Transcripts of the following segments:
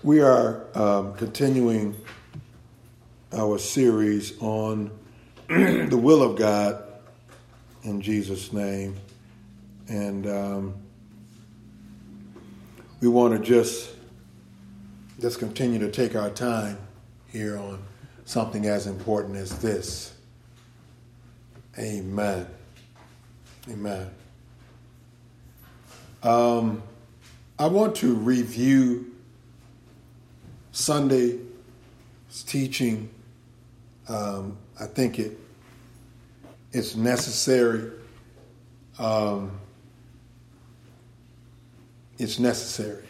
We are continuing our series on the will of God in Jesus' name. And we want to just continue to take our time here on something as important as this. Amen. Amen. I want to review Sunday's teaching. I think it's necessary. It's necessary.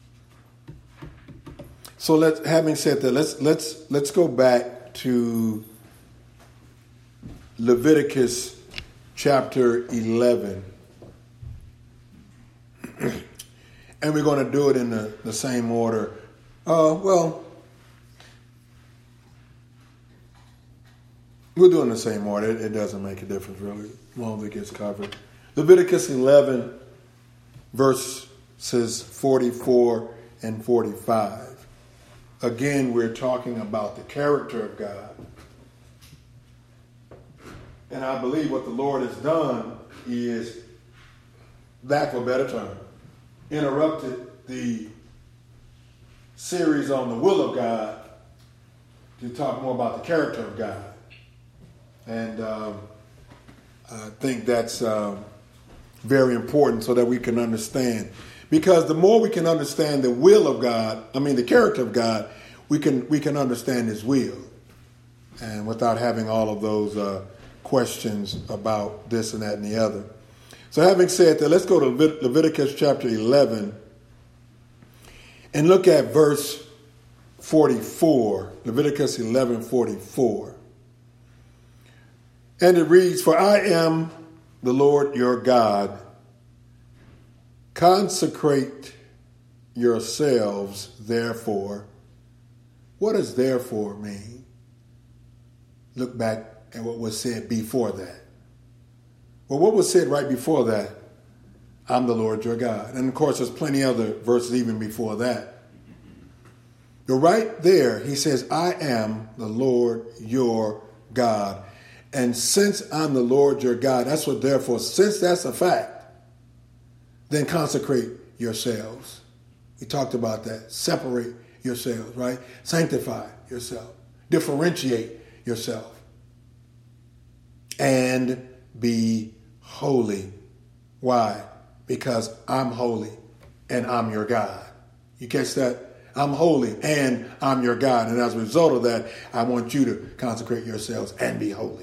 So having said that, let's go back to Leviticus chapter 11. And we're going to do it in the same order. We'll do it in the same order. It doesn't make a difference, really, as long as it gets covered. Leviticus 11, verses 44 and 45. Again, we're talking about the character of God. And I believe what the Lord has done is, lack of a better term, interrupted the series on the will of God to talk more about the character of God. And I think that's very important so that we can understand. Because the more we can understand the will of God, the character of God, we can understand His will. And without having all of those questions about this and that and the other. So having said that, let's go to Leviticus chapter 11 and look at verse 44. Leviticus 11:44. And it reads, "For I am the Lord your God. Consecrate yourselves, therefore." What does therefore mean? Look back at what was said before that. Well, what was said right before that? I'm the Lord your God. And of course, there's plenty other verses even before that. But right there, he says, I am the Lord your God. And since I'm the Lord your God, that's what therefore, since that's a fact, then consecrate yourselves. We talked about that. Separate yourselves, right? Sanctify yourself. Differentiate yourself. And be holy. Why? Because I'm holy and I'm your God. You catch that? I'm holy and I'm your God. And as a result of that, I want you to consecrate yourselves and be holy.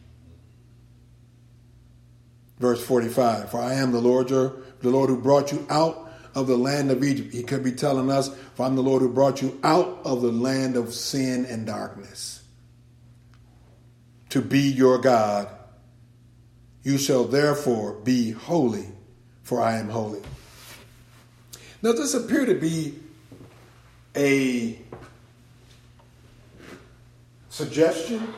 Verse 45, "For I am the Lord who brought you out of the land of Egypt." He could be telling us, "For I'm the Lord who brought you out of the land of sin and darkness, to be your God. You shall therefore be holy, for I am holy." Now, does this appear to be a suggestion?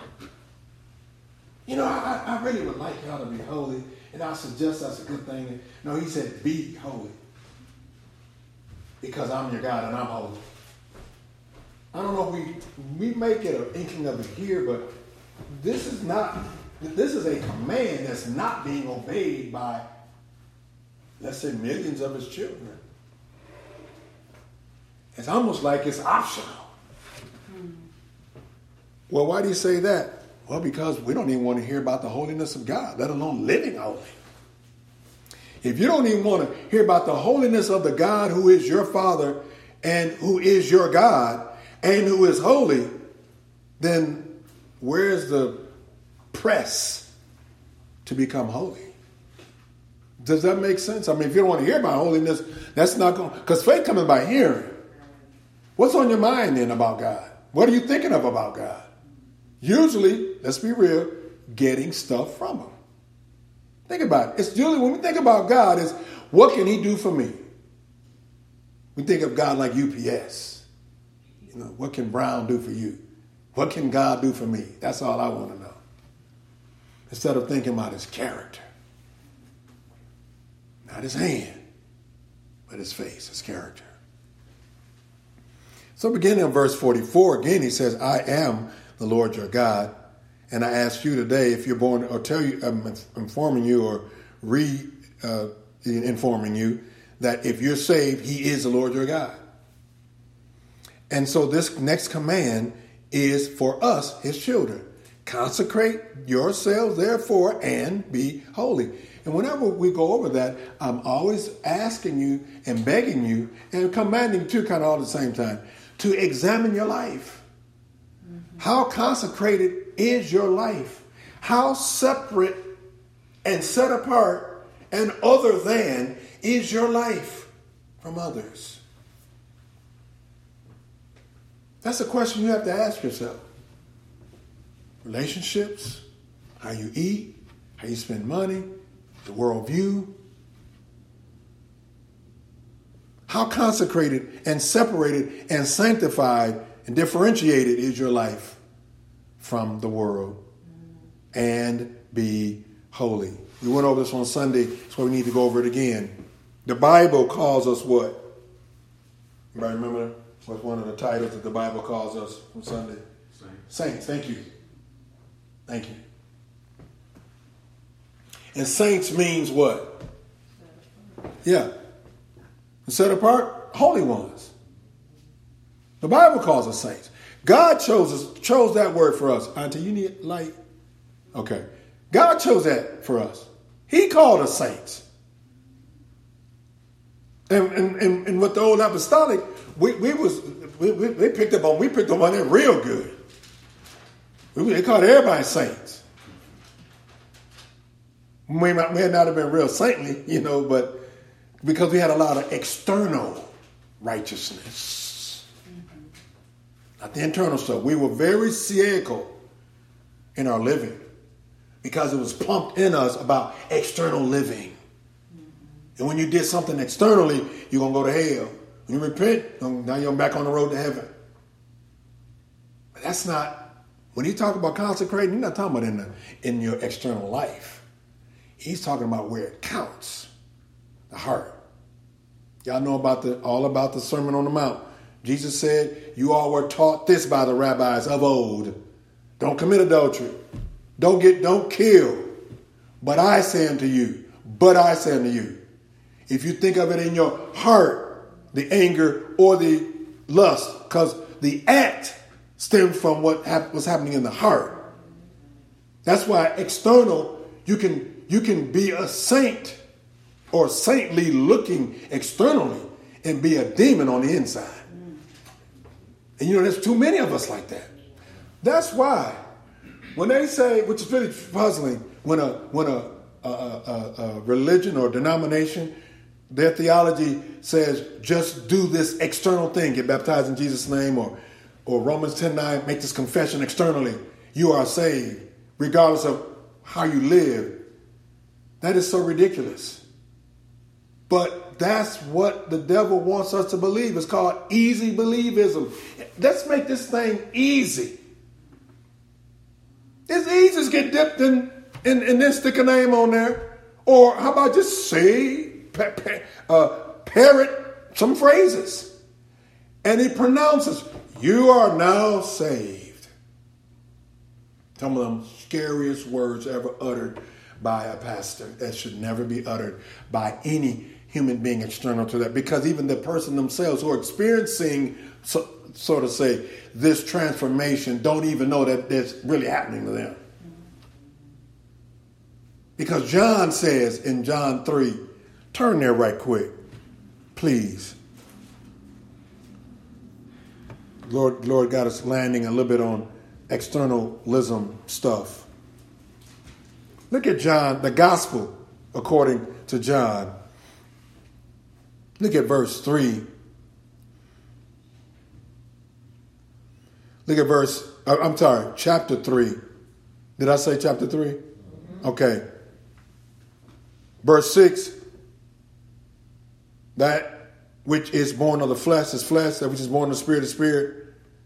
I really would like y'all to be holy, and I suggest that's a good thing. No, he said, be holy, because I'm your God and I'm holy. I don't know if we may get an inkling of it here, but this is a command that's not being obeyed by, let's say, millions of his children. It's almost like it's optional. Well, why do you say that? Well, because we don't even want to hear about the holiness of God, let alone living holy. If you don't even want to hear about the holiness of the God who is your Father and who is your God and who is holy, then where's the press to become holy? Does that make sense? If you don't want to hear about holiness, that's not going, because faith comes by hearing. What's on your mind then about God? What are you thinking of about God? Usually, let's be real, getting stuff from him. Think about it. It's usually when we think about God, is what can he do for me? We think of God like UPS. What can Brown do for you? What can God do for me? That's all I want to know. Instead of thinking about his character. Not his hand, but his face, his character. So beginning in verse 44, again, he says, I am the Lord your God. And I ask you today if you're born, or tell you, I'm informing you or informing you that if you're saved, he is the Lord your God. And so this next command is for us, his children. Consecrate yourselves, therefore, and be holy. And whenever we go over that, I'm always asking you and begging you and commanding you too, kind of all at the same time, to examine your life. Mm-hmm. How consecrated is your life? How separate and set apart and other than is your life from others? That's a question you have to ask yourself. Relationships, how you eat, how you spend money, the worldview. How consecrated and separated and sanctified and differentiated is your life from the world? And be holy. We went over this on Sunday, so we need to go over it again. The Bible calls us what? Anybody remember what's one of the titles that the Bible calls us on Sunday? Saints. Thank you. Thank you. And saints means what? Yeah. Set apart, holy ones. The Bible calls us saints. God chose that word for us. Auntie, you need light? Okay. God chose that for us. He called us saints. And with the old apostolic, we picked up on that real good. They called everybody saints. We may not have been real saintly, but because we had a lot of external righteousness. Mm-hmm. Not the internal stuff. We were very cynical in our living because it was pumped in us about external living. Mm-hmm. And when you did something externally, you're going to go to hell. When you repent, now you're back on the road to heaven. But that's not, when you talk about consecrating, you're not talking about in your external life. He's talking about where it counts. The heart. Y'all know all about the Sermon on the Mount. Jesus said, you all were taught this by the rabbis of old. Don't commit adultery. Don't kill. But I say unto you, if you think of it in your heart, the anger or the lust, because the act stems from what was happening in the heart. That's why external, you can be a saint or saintly looking externally and be a demon on the inside. And there's too many of us like that. That's why when they say, which is really puzzling, when a religion or denomination, their theology says just do this external thing, get baptized in Jesus' name, or Romans 10:9, make this confession externally, you are saved, regardless of how you live. That is so ridiculous. But that's what the devil wants us to believe. It's called easy believism. Let's make this thing easy. It's easy to get dipped in then stick a name on there. Or how about just say, parrot some phrases. And he pronounces, you are now saved. Some of them scariest words ever uttered by a pastor that should never be uttered by any human being external to that, because even the person themselves who are experiencing, so to say, this transformation don't even know that it's really happening to them. Because John says in John 3, turn there right quick, please. Lord got us landing a little bit on externalism stuff. Look at John, the gospel according to John. Look at verse 3. Look at chapter 3. Did I say chapter 3? Mm-hmm. Okay. Verse 6. That which is born of the flesh is flesh, that which is born of the spirit is spirit.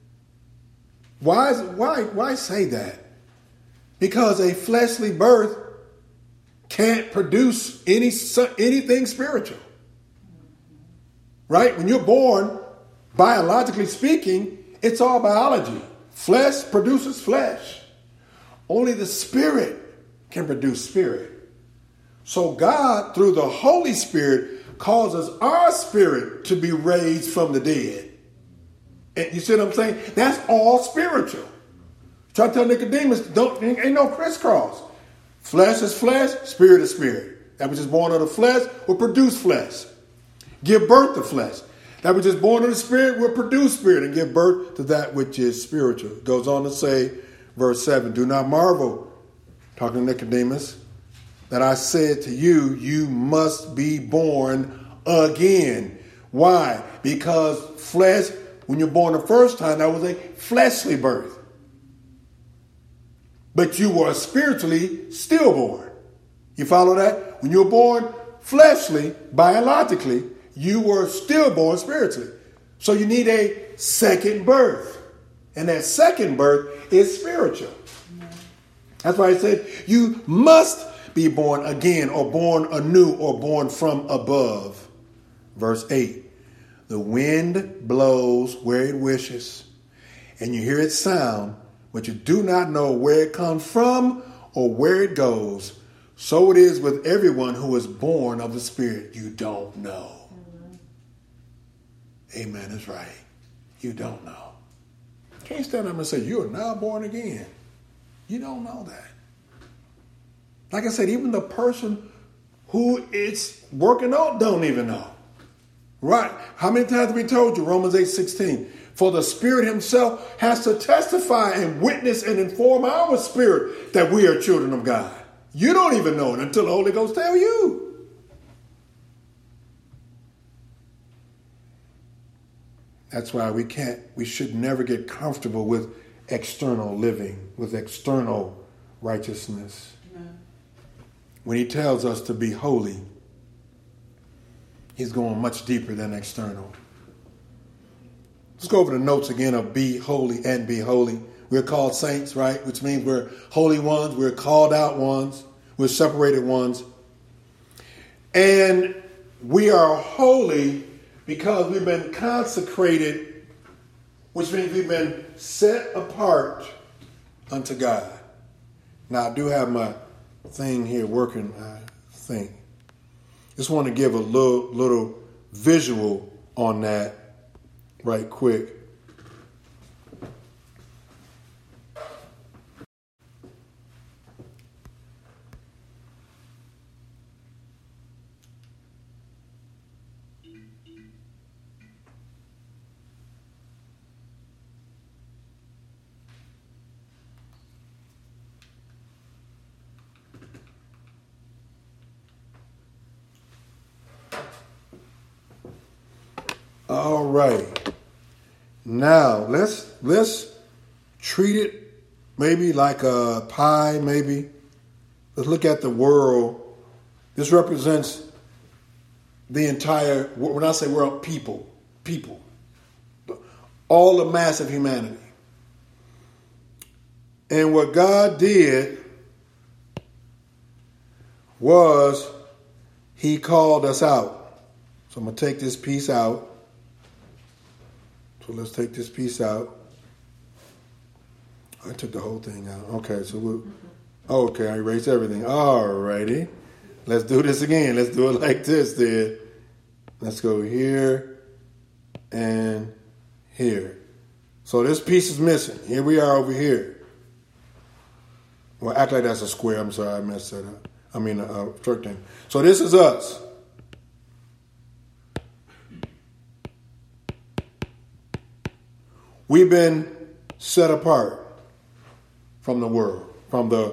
Why say that? Because a fleshly birth can't produce anything spiritual. Right? When you're born, biologically speaking, it's all biology. Flesh produces flesh. Only the Spirit can produce spirit. So God, through the Holy Spirit, causes our spirit to be raised from the dead. And you see what I'm saying? That's all spiritual. Try to tell Nicodemus, ain't no crisscross. Flesh is flesh, spirit is spirit. That which is born of the flesh will produce flesh. Give birth to flesh. That which is born of the spirit will produce spirit and give birth to that which is spiritual. It goes on to say, verse 7, do not marvel, talking to Nicodemus, that I said to you, you must be born again. Why? Because flesh, when you're born the first time, that was a fleshly birth. But you were spiritually stillborn. You follow that? When you were born fleshly, biologically, you were stillborn spiritually. So you need a second birth. And that second birth is spiritual. That's why I said you must be born again or born anew or born from above. Verse 8. The wind blows where it wishes, and you hear its sound, but you do not know where it comes from or where it goes. So it is with everyone who is born of the Spirit. You don't know. Amen is right. You don't know. Can't stand up and say, you are now born again. You don't know that. Like I said, even the person who it's working on don't even know. Right? How many times have we told you, Romans 8:16, for the Spirit himself has to testify and witness and inform our spirit that we are children of God. You don't even know it until the Holy Ghost tell you. That's why we should never get comfortable with external living, with external righteousness. Amen. When he tells us to be holy, he's going much deeper than external. Let's go over the notes again of be holy and be holy. We're called saints, right? Which means we're holy ones. We're called out ones. We're separated ones. And we are holy because we've been consecrated, which means we've been set apart unto God. Now, I do have my thing here working, I think. Just want to give a little visual on that right quick. All right. Now let's treat it maybe like a pie, maybe. Let's look at the world. This represents the entire, when I say world, people. All the mass of humanity. And what God did was he called us out. So I'm going to take this piece out. So let's take this piece out. I took the whole thing out. Okay, so okay, I erased everything. All righty. Let's do this again. Let's do it like this then. Let's go here and here. So this piece is missing. Here we are over here. Well, act like that's a square. I'm sorry, I messed that up. I mean, a rectangle. So this is us. We've been set apart from the world, From the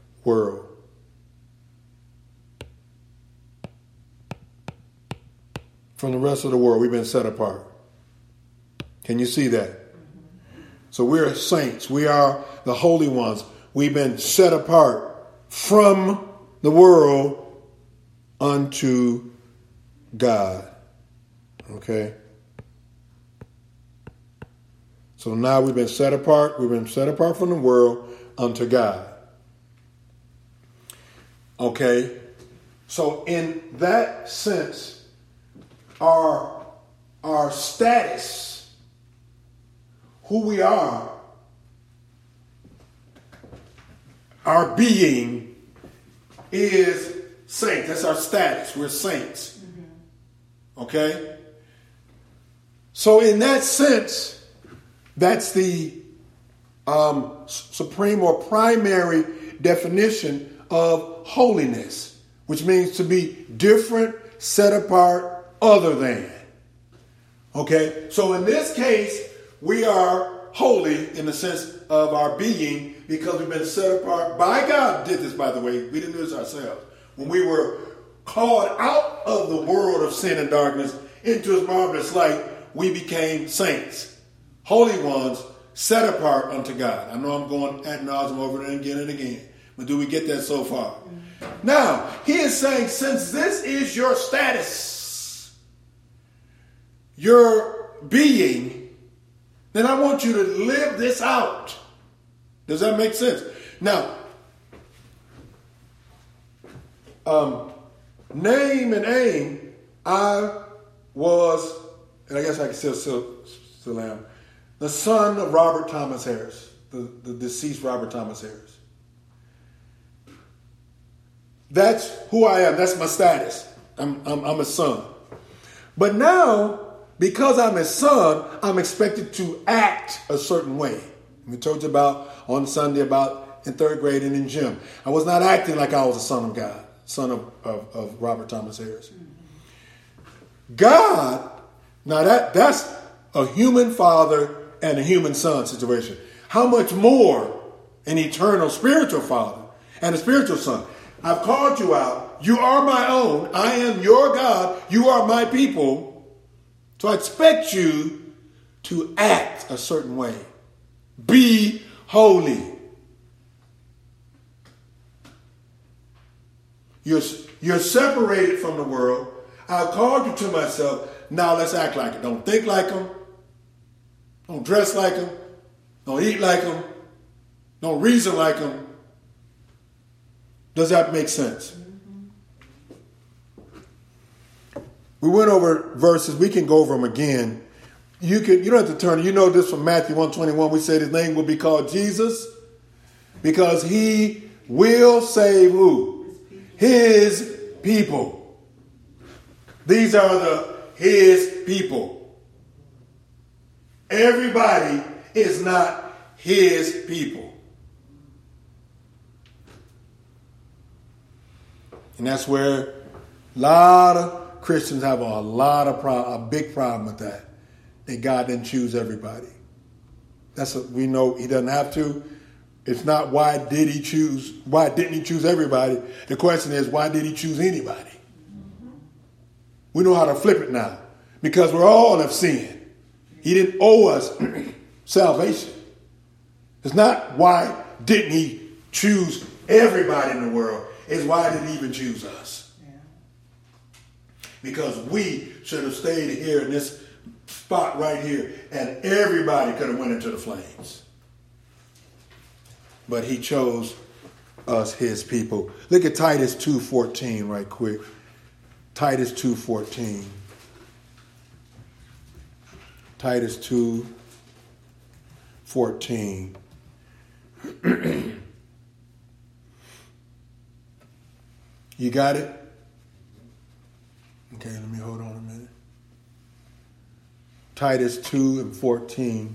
rest of the world, we've been set apart. Can you see that? So we're saints. We are the holy ones. We've been set apart from the world unto God. Okay? So now we've been set apart. We've been set apart from the world unto God. Okay? So in that sense, our status who we are, our being is saints. That's our status. We're saints. Okay? So in that sense, that's the supreme or primary definition of holiness, which means to be different, set apart, other than. Okay? So in this case, we are holy in the sense of our being because we've been set apart by God. Did this, by the way. We didn't do this ourselves. When we were called out of the world of sin and darkness into his marvelous light, we became saints, holy ones, set apart unto God. I know I'm going ad nauseum over it again and again, but do we get that so far? Now, he is saying, since this is your status, your being, then I want you to live this out. Does that make sense? Now, name and aim, I was, and I guess I can still am, the son of Robert Thomas Harris, the deceased Robert Thomas Harris. That's who I am. That's my status. I'm a son. But now, because I'm a son, I'm expected to act a certain way. We told you about on Sunday about in third grade and in gym. I was not acting like I was a son of God, son of Robert Thomas Harris. God, now that's a human father and a human son situation. How much more an eternal spiritual father and a spiritual son? I've called you out. You are my own. I am your God. You are my people. So I expect you to act a certain way. Be holy. You're separated from the world. I've called you to myself. Now let's act like it. Don't think like them. Don't dress like them. Don't eat like them. Don't reason like them. Does that make sense? We went over verses. We can go over them again. You don't have to turn. You know this from Matthew 1:21. We said his name will be called Jesus because he will save who? His people. These are his people. Everybody is not his people. And that's where a lot of Christians have a big problem with that. That God didn't choose everybody. We know he doesn't have to. It's not why didn't he choose everybody? The question is, why did he choose anybody? We know how to flip it now. Because we're all have sinned. He didn't owe us salvation. It's not why didn't he choose everybody in the world. It's why did he even choose us? Yeah. Because we should have stayed here in this spot right here and everybody could have went into the flames. But he chose us, his people. Look at Titus 2:14 right quick. Titus 2:14. Titus 2:14. You got it? Okay, let me hold on a minute. Titus 2:14.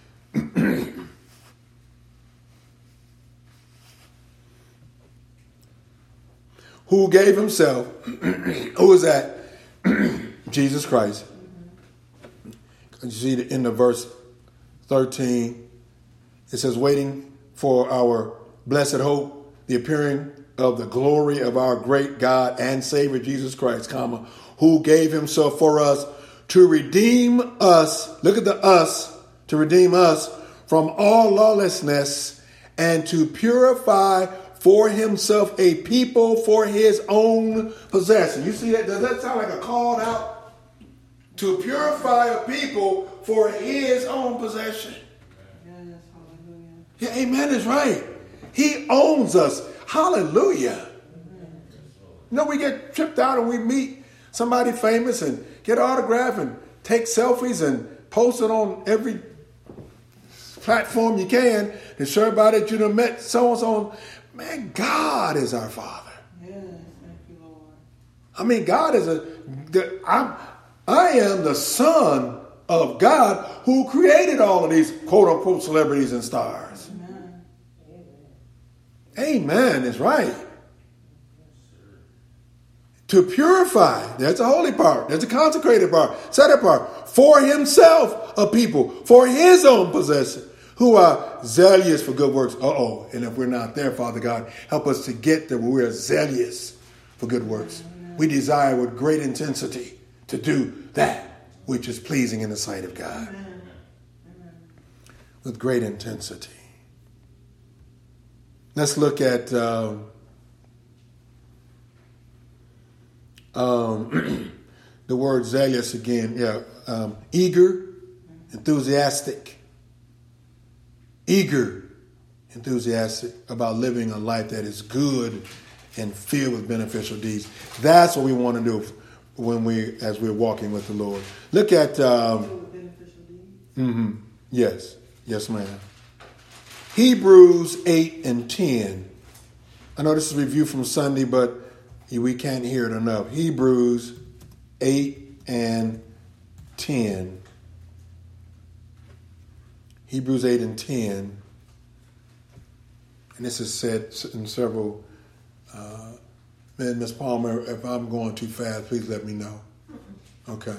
Who gave himself, who is that? Jesus Christ. You see in the verse 13, it says, waiting for our blessed hope, the appearing of the glory of our great God and Savior Jesus Christ, who gave himself for us to redeem us. Look at the us, to redeem us from all lawlessness and to purify for himself a people for his own possession. You see that? Does that sound like a call out? To purify a people for his own possession. Yes, hallelujah. Yeah, amen is right. He owns us. Hallelujah. You know, we get tripped out and we meet somebody famous and get an autograph and take selfies and post it on every platform you can to show everybody that you done met so-and-so. Man, God is our Father. Yes, thank you, Lord. I mean, God is I am the son of God who created all of these quote-unquote celebrities and stars. Amen. Amen is right. To purify, there's a holy part, there's a consecrated part, set apart, for himself a people, for his own possession, who are zealous for good works. And if we're not there, Father God, help us to get there where we are zealous for good works. We desire with great intensity to do that which is pleasing in the sight of God. Amen. With great intensity. Let's look at the word zealous again. Eager, enthusiastic. Eager, enthusiastic about living a life that is good and filled with beneficial deeds. That's what we want to do as we're walking with the Lord. Look at Beneficial deeds. yes ma'am. Hebrews 8 and 10. I know this is a review from Sunday, but we can't hear it enough. Hebrews 8 and 10. Hebrews 8 and 10. And this is said in several. Ms. Palmer, if I'm going too fast, please let me know. Okay.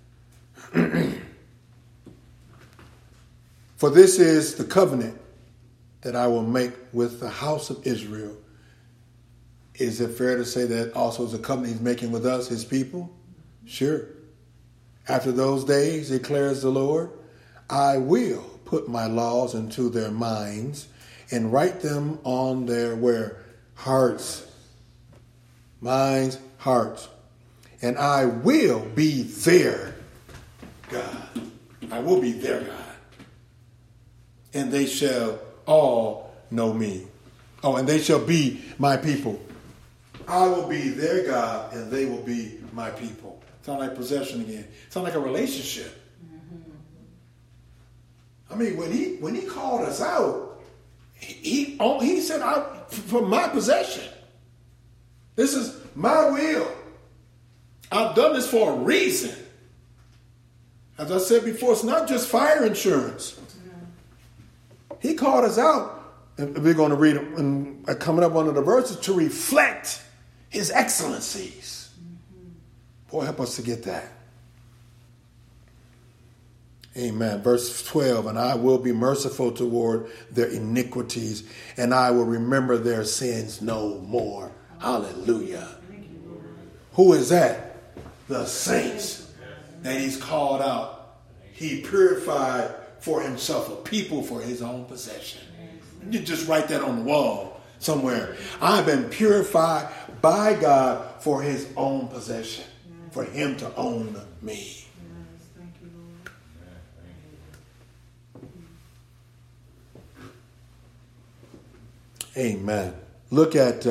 For this is the covenant that I will make with the house of Israel. Is it fair to say that also is a covenant he's making with us, his people? Sure. After those days, declares the Lord, I will put my laws into their minds and write them on their hearts. Minds, hearts. And I will be their God. I will be their God. And they shall all know me. And they shall be my people. I will be their God and they will be my people. Sound like possession again. Sound like a relationship. I mean, when he called us out, he said, for my possession. This is my will. I've done this for a reason. As I said before, it's not just fire insurance. He called us out, and we're going to read them coming up under the verses, to reflect his excellencies. Boy, help us to get that. Amen. Verse 12, and I will be merciful toward their iniquities, and I will remember their sins no more. Hallelujah. Who is that? The saints that he's called out. He purified for himself a people for his own possession. You just write that on the wall somewhere. I've been purified by God for his own possession, for him to own me. Amen. Look at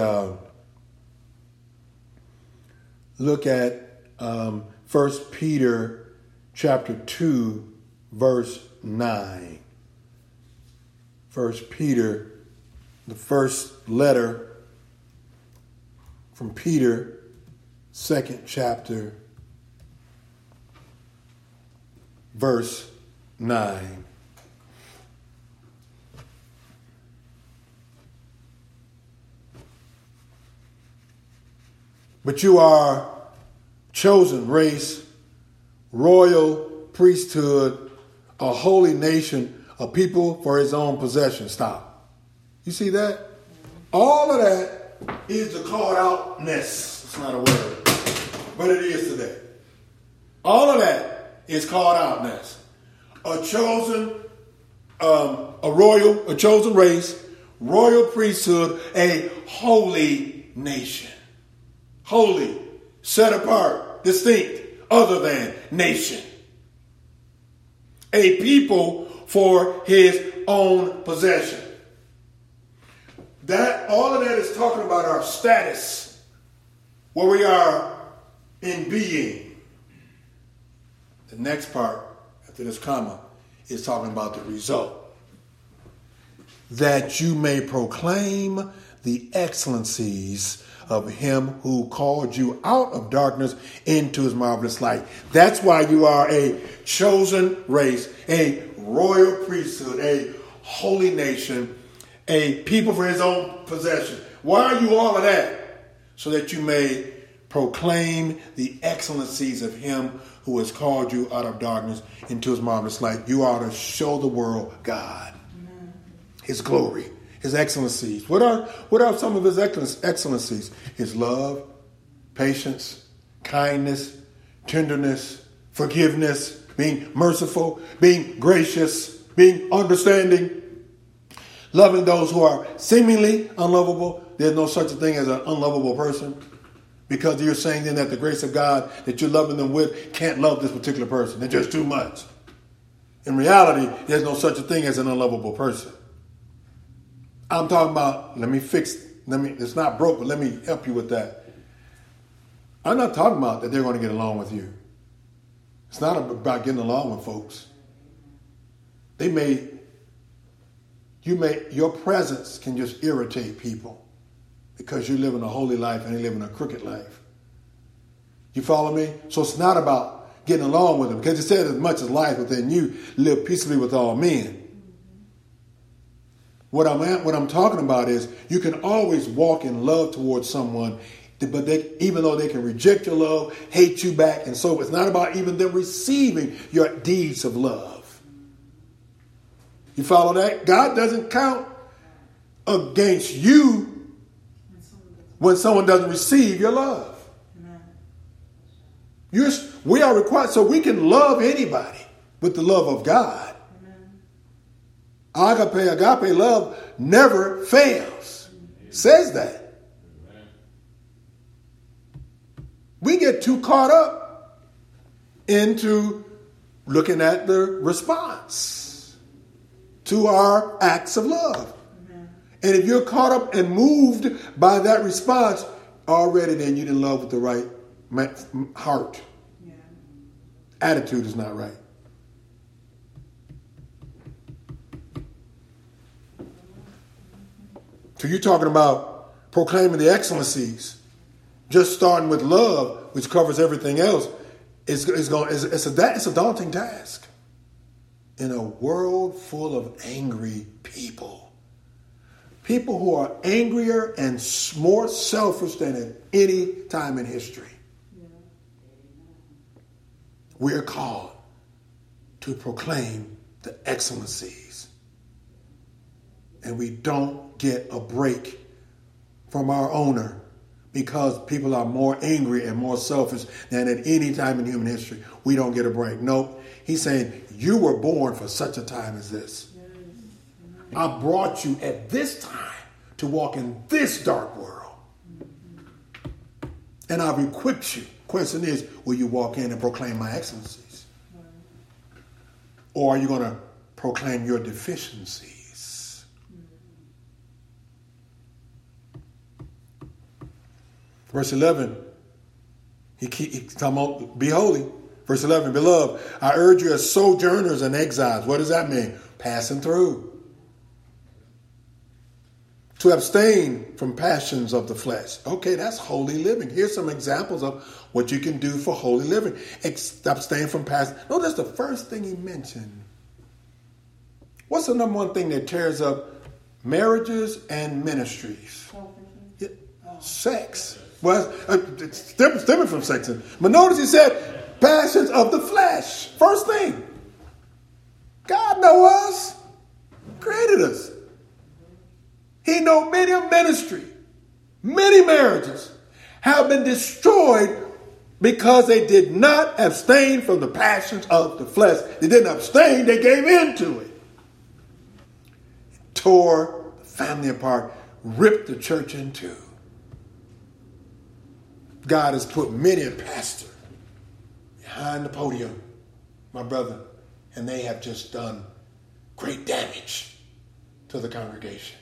1 Peter chapter 2, verse 9. 1 Peter, the first letter from Peter, second chapter, verse 9. But you are chosen race, royal priesthood, a holy nation, a people for his own possession. Stop. You see that? All of that is the called outness. It's not a word, but it is today. All of that is called outness. A chosen, a chosen race, royal priesthood, a holy nation. Holy, set apart, distinct, other than nation. A people for his own possession. All of that is talking about our status, where we are in being. The next part, after this comma, is talking about the result. that you may proclaim the excellencies of him who called you out of darkness into his marvelous light. That's why you are a chosen race, a royal priesthood, a holy nation, a people for his own possession. Why are you all of that? So that you may proclaim the excellencies of him who has called you out of darkness into his marvelous light. You are to show the world God, his glory, his excellencies. What are some of his excellencies? His love, patience, kindness, tenderness, forgiveness, being merciful, being gracious, being understanding, loving those who are seemingly unlovable. There's no such a thing as an unlovable person, because you're saying then that the grace of God that you're loving them with can't love this particular person. They're just too much. In reality, there's no such a thing as an unlovable person. I'm talking about, it's not broke, but let me help you with that. I'm not talking about that they're going to get along with you. It's not about getting along with folks. Your presence can just irritate people because you're living a holy life and they're living a crooked life. You follow me? So it's not about getting along with them, because it says as much as life within you, live peaceably with all men. What I'm talking about is you can always walk in love towards someone, but even though they can reject your love, hate you back, and so it's not about even them receiving your deeds of love. You follow that? God doesn't count against you when someone doesn't receive your love. We are required, so we can love anybody with the love of God. Agape love never fails. Says that. We get too caught up into looking at the response to our acts of love. And if you're caught up and moved by that response, already then you didn't love with the right heart. Attitude is not right. So you're talking about proclaiming the excellencies, just starting with love, which covers everything else. It's a daunting task in a world full of angry people. People who are angrier and more selfish than at any time in history. We are called to proclaim the excellencies. And we don't get a break from our owner because people are more angry and more selfish than at any time in human history. We don't get a break. Nope. He's saying, you were born for such a time as this. I brought you at this time to walk in this dark world. And I've equipped you. Question is, will you walk in and proclaim my excellencies? Or are you going to proclaim your deficiencies? Verse 11, he come on, be holy. Verse 11, beloved, I urge you as sojourners and exiles. What does that mean? Passing through. To abstain from passions of the flesh. Okay, that's holy living. Here's some examples of what you can do for holy living. Abstain from passion. No, that's the first thing he mentioned. What's the number one thing that tears up marriages and ministries? Sex. Well, it's different from sex. But notice he said, passions of the flesh. First thing. God knows us. Created us. He knows many a ministry, many marriages have been destroyed because they did not abstain from the passions of the flesh. They didn't abstain, they gave in to it. Tore the family apart, ripped the church in two. God has put many a pastor behind the podium, my brother, and they have just done great damage to the congregation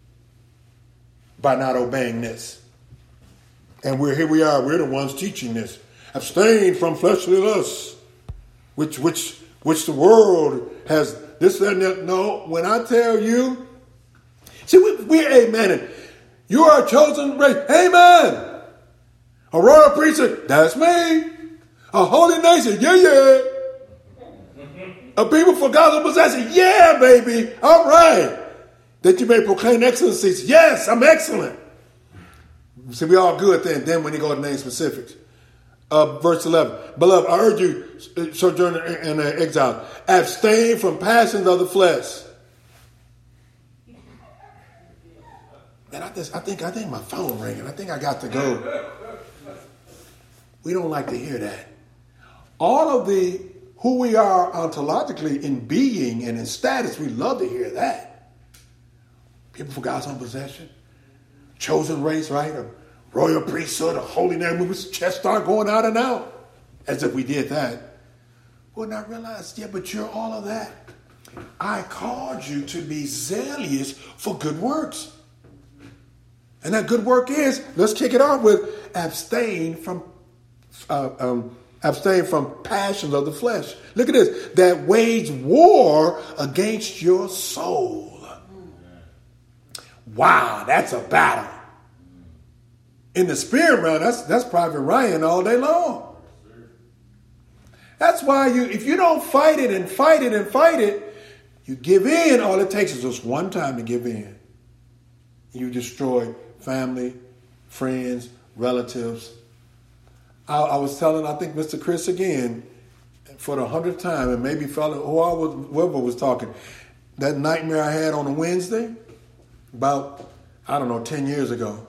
by not obeying this. And we're the ones teaching this. Abstain from fleshly lusts, which the world has this and that. No, when I tell you See, we're amening. You are a chosen race. Amen. A royal priesthood. That's me. A holy nation. Yeah, yeah. A people for God's possession. Yeah, baby. All right. That you may proclaim excellencies. Yes, I'm excellent. See, we all good then. Then when you go to name specifics. Verse 11. Beloved, I urge you, sojourner in exile, abstain from passions of the flesh. Man, I think my phone ringing. I think I got to go. We don't like to hear that. All of the who we are ontologically in being and in status, we love to hear that. People for God's own possession, chosen race, right? A royal priesthood, a holy name. His chest start going out and out, as if we did that. Would not realize, yeah, but you're all of that. I called you to be zealous for good works. And that good work is, let's kick it off with abstain from passions of the flesh. Look at this. That wage war against your soul. Wow, that's a battle. In the spirit realm, that's Private Ryan all day long. That's why if you don't fight it and fight it and fight it, you give in. All it takes is just one time to give in. You destroy family, friends, relatives. I was telling, I think, Mr. Chris again, for the 100th time, and maybe whoever was talking, that nightmare I had on a Wednesday, about, 10 years ago.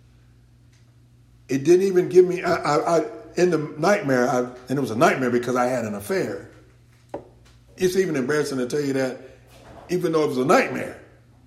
It didn't even give me, in the nightmare, and it was a nightmare because I had an affair. It's even embarrassing to tell you that, even though it was a nightmare.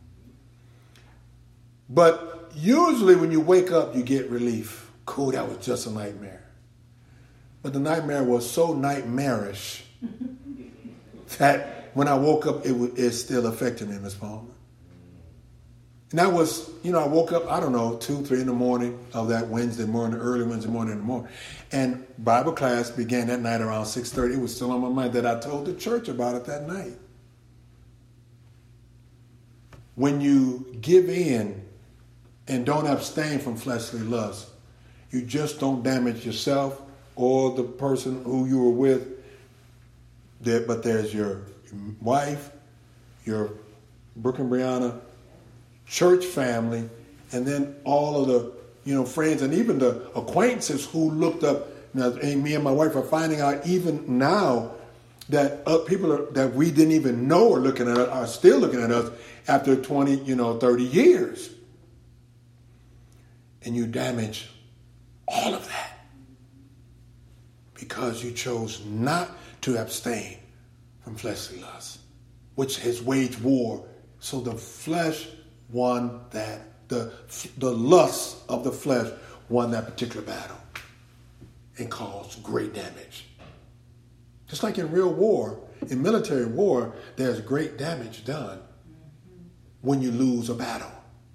But usually when you wake up, you get relief. Cool, that was just a nightmare. But the nightmare was so nightmarish that when I woke up, it still affected me, Miss Palmer. And that was, I woke up, 2, 3 in the morning of that Wednesday morning, early Wednesday morning in the morning. And Bible class began that night around 6:30. It was still on my mind that I told the church about it that night. When you give in and don't abstain from fleshly lust, you just don't damage yourself or the person who you were with. But there's your wife, your Brooke and Brianna, church family, and then all of the friends and even the acquaintances who looked up. Now, me and my wife are finding out even now that people that we didn't even know are still looking at us after 20, 30 years. And you damage all of that because you chose not to abstain from fleshly lust, which has waged war. So the flesh won that, the lust of the flesh won that particular battle and caused great damage. Just like in real war, in military war, there's great damage done when you lose a battle.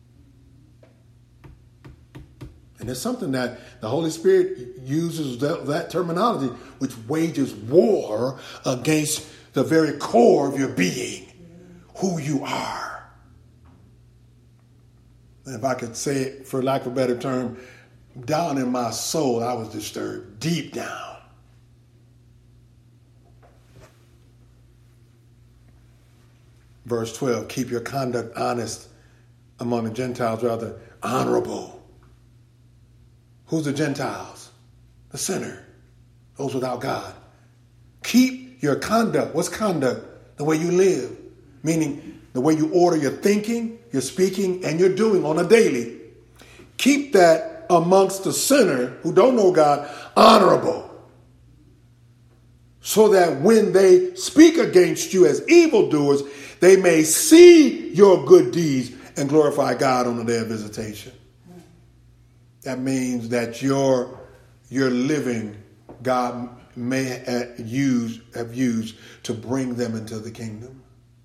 And it's something that the Holy Spirit uses that terminology, which wages war against the very core of your being, who you are. And if I could say it, for lack of a better term, down in my soul, I was disturbed, deep down. Verse 12, keep your conduct honest among the Gentiles, rather honorable. Who's the Gentiles? The sinner, those without God. Keep your conduct. What's conduct? The way you live, meaning the way you order your thinking, your speaking, and your doing on a daily. Keep that amongst the sinner who don't know God honorable, so that when they speak against you as evildoers, they may see your good deeds and glorify God on the day of visitation. That means that your living, God may have used to bring them into the kingdom.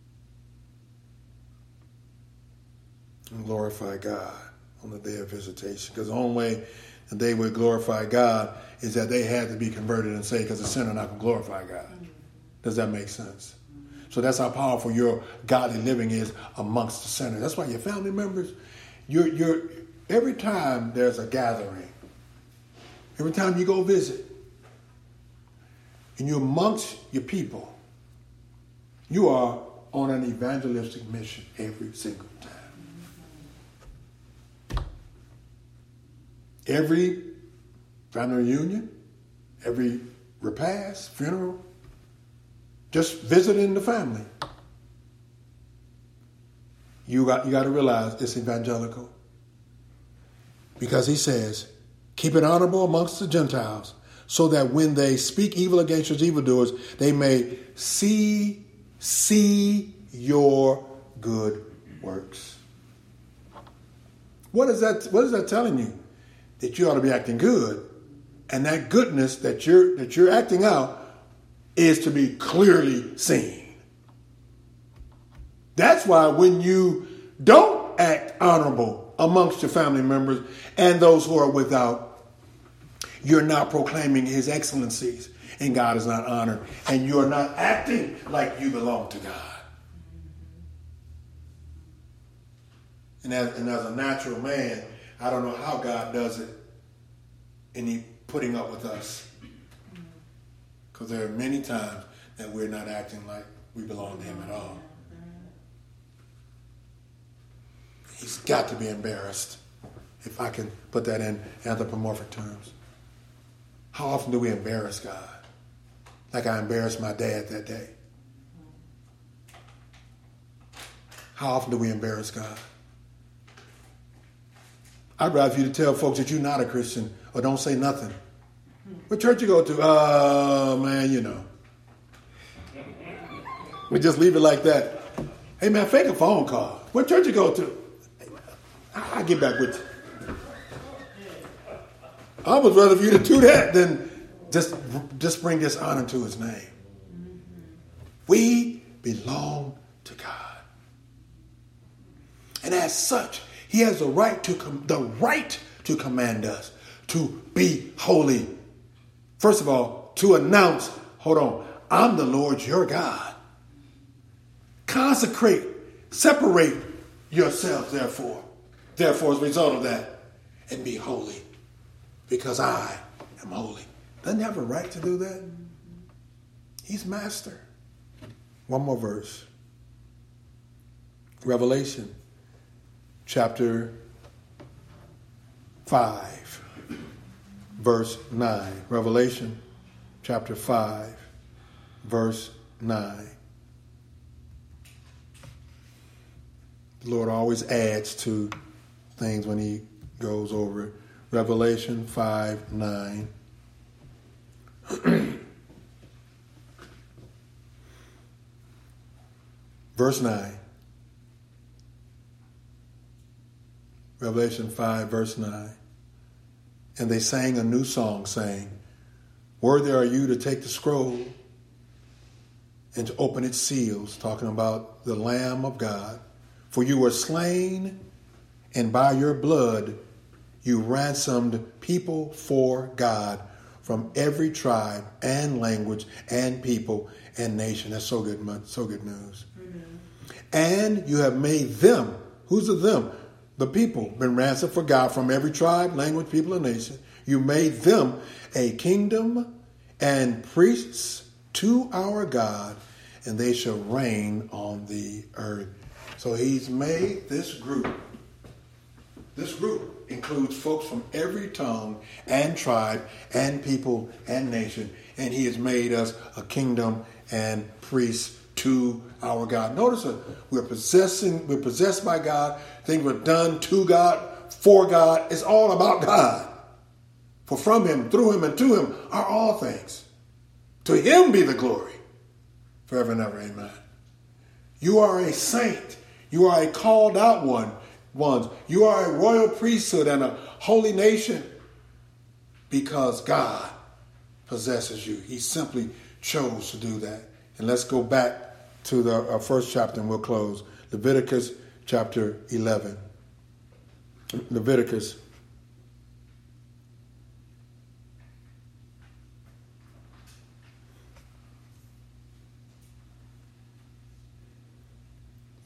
And glorify God on the day of visitation. Because the only way that they would glorify God is that they had to be converted and saved, because the sinner not going to glorify God. Does that make sense? So that's how powerful your godly living is amongst the sinners. That's why your family members, you're every time there's a gathering, every time you go visit, and you're amongst your people, you are on an evangelistic mission every single time. Every family reunion, every repast, funeral, just visiting the family. You got to realize it's evangelical. Because he says, keep it honorable amongst the Gentiles, so that when they speak evil against your evildoers, they may see your good works. What is that telling you? That you ought to be acting good. And that goodness that you're acting out is to be clearly seen. That's why when you don't act honorable amongst your family members and those who are without, you're not proclaiming his excellencies, and God is not honored, and you're not acting like you belong to God. And as a natural man, I don't know how God does it in he putting up with us. Because there are many times that we're not acting like we belong to him at all. He's got to be embarrassed, if I can put that in anthropomorphic terms. How often do we embarrass God? Like I embarrassed my dad that day. How often do we embarrass God? I'd rather for you to tell folks that you're not a Christian or don't say nothing. What church you go to? Man, you know. We just leave it like that. Hey, man, fake a phone call. What church you go to? I'll get back with you. I would rather for you to do that than just bring this honor to his name. We belong to God. And as such, he has the right to command us to be holy. First of all, to announce, hold on, I'm the Lord your God. Consecrate, separate yourselves, therefore, as a result of that, and be holy, because I am holy. Doesn't he have a right to do that? He's master. One more verse. Revelation chapter 5, verse 9. Revelation chapter 5, verse 9. The Lord always adds to things when he goes over it. Revelation 5, 9. Verse 9. Revelation 5, verse 9. And they sang a new song, saying, worthy are you to take the scroll and to open its seals, talking about the Lamb of God. For you were slain, and by your blood you ransomed people for God from every tribe and language and people and nation. That's so good news. Mm-hmm. And you have made them, who's the them? The people, been ransomed for God from every tribe, language, people, and nation. You made them a kingdom and priests to our God, and they shall reign on the earth. So he's made this group. This group includes folks from every tongue and tribe and people and nation. And he has made us a kingdom and priests to our God. Notice we're possessed by God. Things were done to God, for God. It's all about God. For from him, through him, and to him are all things. To him be the glory forever and ever. Amen. You are a saint. You are a called out ones. You are a royal priesthood and a holy nation because God possesses you. He simply chose to do that. And let's go back to our first chapter and we'll close. Leviticus chapter 11. Leviticus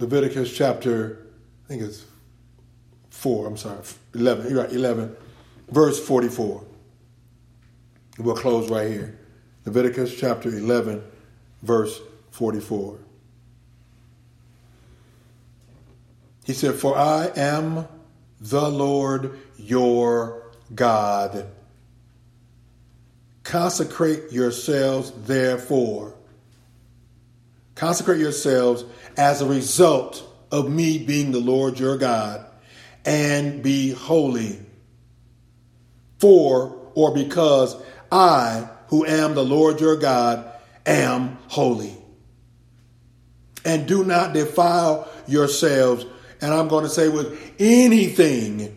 Leviticus chapter, I think it's 11. You're right, 11, verse 44. We'll close right here. Leviticus chapter 11, verse 44. He said, "For I am the Lord your God. Consecrate yourselves, therefore." Consecrate yourselves as a result of me being the Lord your God, and be holy. For or because I, who am the Lord your God, am holy. And do not defile yourselves, and I'm going to say with anything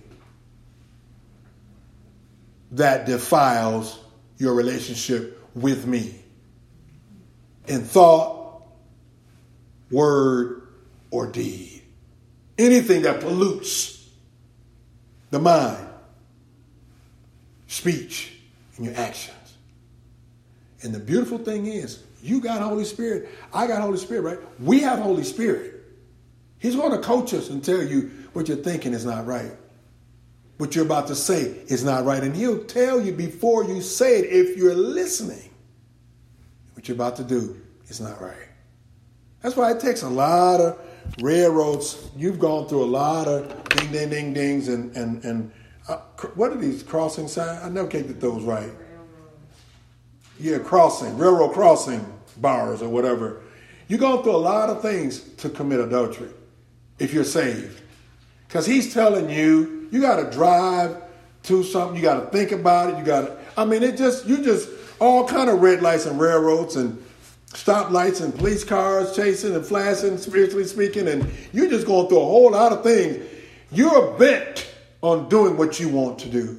that defiles your relationship with me in thought, word, or deed. Anything that pollutes the mind, speech, and your actions. And the beautiful thing is, you got Holy Spirit. I got Holy Spirit, right? We have Holy Spirit. He's going to coach us and tell you what you're thinking is not right. What you're about to say is not right. And he'll tell you before you say it, if you're listening, what you're about to do is not right. That's why it takes a lot of railroads. You've gone through a lot of ding, ding, ding, dings. And what are these crossing signs? I never can get those right. Yeah, railroad crossing bars or whatever. You're going through a lot of things to commit adultery if you're saved. Because he's telling you, you got to drive to something. You got to think about it. You just all kind of red lights and railroads and stoplights and police cars chasing and flashing, spiritually speaking. And you're just going through a whole lot of things. You're bent on doing what you want to do.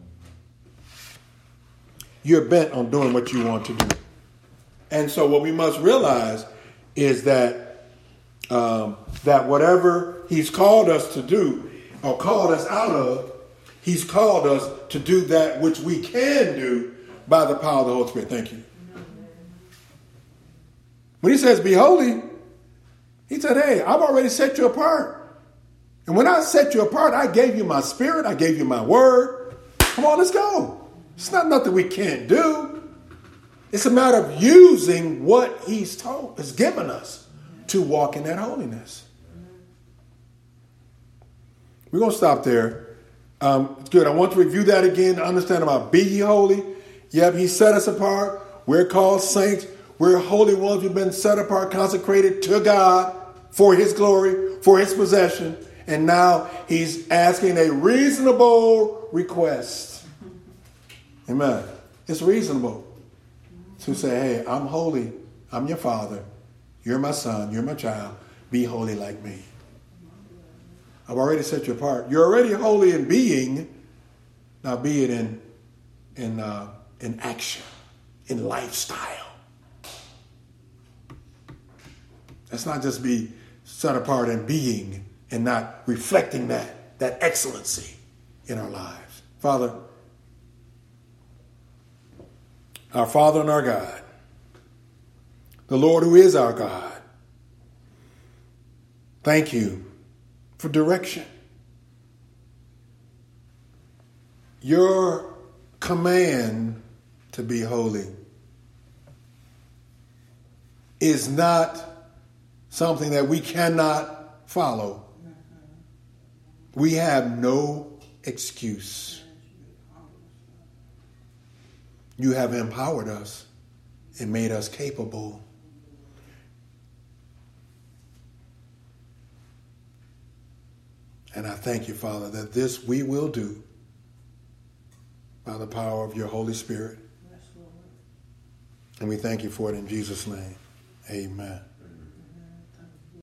You're bent on doing what you want to do. And so what we must realize is that whatever he's called us to do or called us out of, he's called us to do that which we can do by the power of the Holy Spirit. Thank you. When he says be holy, he said, hey, I've already set you apart. And when I set you apart, I gave you my spirit. I gave you my word. Come on, let's go. It's not nothing we can't do. It's a matter of using what he's given us to walk in that holiness. We're going to stop there. Good. I want to review that again to understand about be ye holy. Yep, he set us apart. We're called saints. We're holy ones. We've been set apart, consecrated to God for his glory, for his possession. And now he's asking a reasonable request. Amen. It's reasonable to say, hey, I'm holy. I'm your father. You're my son. You're my child. Be holy like me. I've already set you apart. You're already holy in being. Now be it in action, in lifestyle. Let's not just be set apart in being and not reflecting that excellency in our lives. Father, our Father and our God, the Lord who is our God, thank you for direction. Your command to be holy is not something that we cannot follow. We have no excuse. You have empowered us and made us capable. And I thank you, Father, that this we will do by the power of your Holy Spirit. And we thank you for it in Jesus' name. Amen.